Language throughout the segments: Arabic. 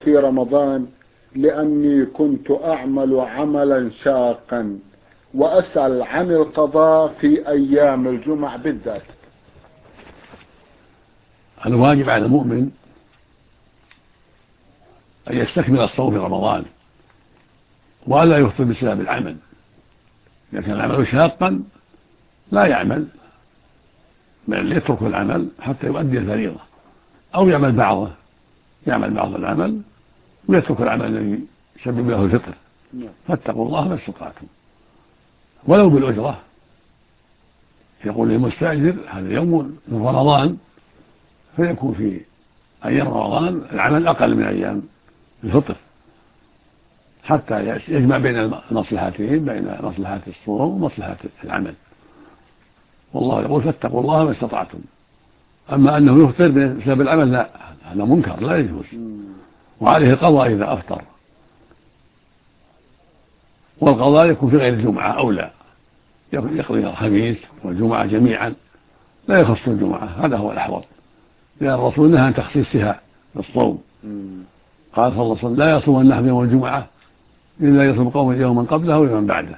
في رمضان لأني كنت أعمل عملا شاقا وأسأل عن القضاء في أيام الجمعة بالذات. الواجب على المؤمن أن يستكمل الصوم في رمضان وألا يفطر بسبب العمل. إذا كان العمل شاقا لا يعمل، بل يترك العمل حتى يؤدي الفريضة، أو يعمل بعض العمل ويترك العمل الذي يسبب له الفطر. فاتقوا الله ما استطعتم ولو بالأجرة. يقول للمستأجر هذا يوم من رمضان، فيكون في أيام رمضان العمل أقل من أيام الفطر حتى يجمع بين المصلحتين، بين مصلحة الصوم ومصلحة العمل. والله يقول فاتقوا الله ما استطعتم. أما أنه يفطر بسبب العمل لا، هذا منكر لا يجوز، وعليه القضاء إذا أفطر، والقضاء يكون في غير الجمعة أولى، يقضي الخميس والجمعة جميعا لا يخص الجمعة، هذا هو الأحوط، لأن الرسول نهى عن تخصيصها بالصوم. قال صلى الله عليه وسلم لا يصومن أحد يوم الجمعة إلا يصوم قوم يوما قبله ويوما بعده.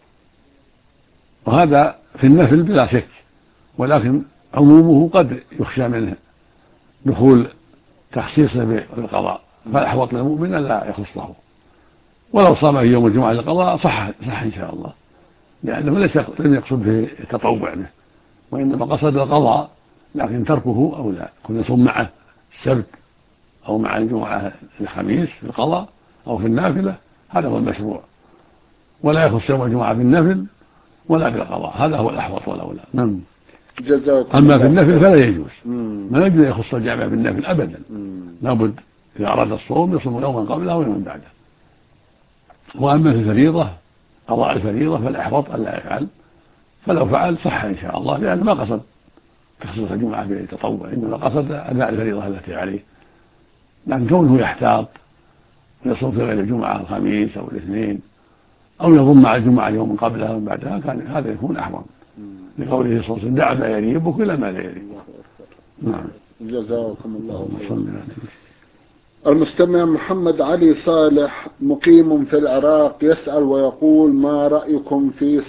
وهذا في النفل بلا شك، ولكن عمومه قد يخشى منه دخول تخصيصه بالقضاء، فالأحوط للمؤمن أن لا يخصه، ولو صام في يوم الجمعة للقضاء صح إن شاء الله، لأنه لم يقصد به التطوع به، وإنما قصد القضاء، لكن تركه أولى. كن يصوم معه السبت أو مع الجمعة الخميس في القضاء أو في النافلة، هذا هو المشروع، ولا يخص يوم الجمعة بالنفل ولا بالقضاء، هذا هو الأحوط والأولى. نعم. أما في النفل فلا يجوز، ما يجوز يخص الجامع بالنفل أبدا، لابد إذا أراد الصوم يصوم يوما قبله ويوما بعده. وأما في الفريضة قضاء الفريضة فالأحوط ألا يفعل، فلو فعل صح إن شاء الله، لأنه ما قصد تخصيص الجمعة بالتطوع، إنما قصد أداء الفريضة التي عليه. لكن كونه يحتاط ويصوم في غير الجمعة الخميس أو الاثنين، أو يضم مع الجمعة يوم قبلها ومن بعدها، كان هذا يكون أحوط، لقوله صلى الله عليه وسلم دع ما يريبك إلى ما لا يريبك. نعم. جزاكم الله خيرا. المستمع محمد علي صالح مقيم في العراق يسأل ويقول: ما رأيكم في